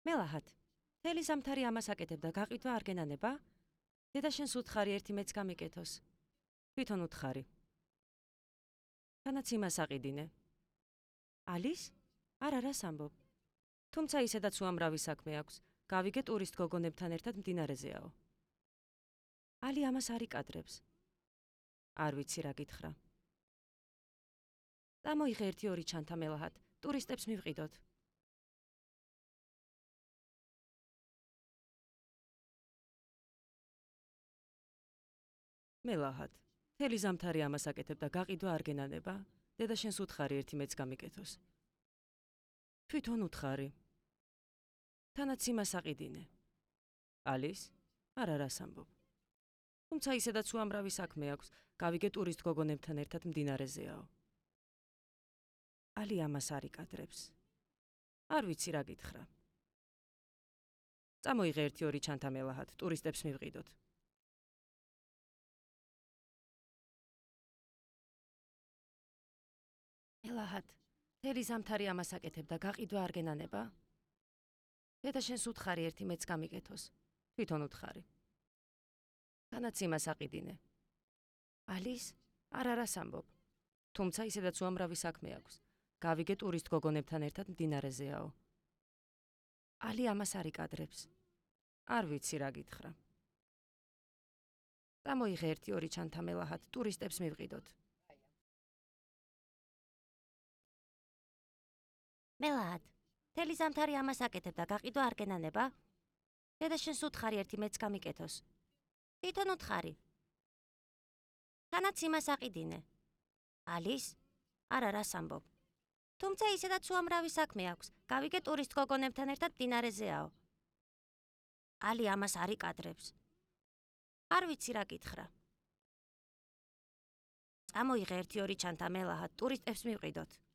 მელაჰათ, თელი ზამთარი ამას აკეთებ და გაყიდვა არ გენანება? დედა შენს უთხარი ერთი მეც გამიკეთოს. თვითონ უთხარი. თანაც იმას აყიდინე. ალის? არა, რას ამბობ? თუმცა ისედაც უამრავი საქმე აქვს. გავიგე ტურისტ გოგონებთან ერთად მდინარეზეაო. ალი ამას არ იკადრებს. არ ვიცი რა გითხრა. წამოიღე 1-2 ჩანთა მელაჰათ, ტურისტებს მივყიდოთ. მელაჰათ, თელი ზამთარი ამას აკეთებ და გაყიდვა არ გენანება? დედა შენს უთხარი ერთი მეც გამიკეთოს. თვითონ უთხარი. თანაც იმას აყიდინე. ალის? არა, რას ამბობ? თუმცა ისედაც უამრავი საქმე აქვს. გავიგე ტურისტ გოგონებთან ერთად მდინარეზეაო. ალი ამას არ იკადრებს. არ ვიცი რა გითხრა. წამოიღე 1-2 ჩანთა მელაჰათ, ტურისტებს მივყიდოთ. მელაჰათ, თელი ზამთარი ამას აკეთებ და გაყიდვა არ გენანება? დედა შენს უთხარი ერთი მეც გამიკეთოს. თვითონ უთხარი. თანაც იმას აყიდინე. ალის? არა, რას ამბობ? თუმცა ისედაც უამრავი საქმე აქვს. გავიგე ტურისტ გოგონებთან ერთად მდინარეზეაო. ალი ამას არ იკადრებს. არ ვიცი რა გითხრა. წამოიღე 1-2 ჩანთა მელაჰათ, ტურისტებს მივყიდოთ. მელაჰათ, თელი ზამთარი ამას აკეთებ და გაყიდვა არ გენანება? დედა შენს უთხარი ერთი მეც გამიკეთოს. თვითონ უთხარი. თანაც იმას აყიდინე. ალის? არა, რას ამბობ? თუმცა ისედაც უამრავი საქმე აქვს. გავიგე ტურისტ გოგონებთან ერთად მდინარეზეაო. ალი ამას არ იკადრებს. არ ვიცი რა გითხრა. წამოიღე 1-2 ჩანთა მელაჰათ, ტურისტებს მივყიდოთ.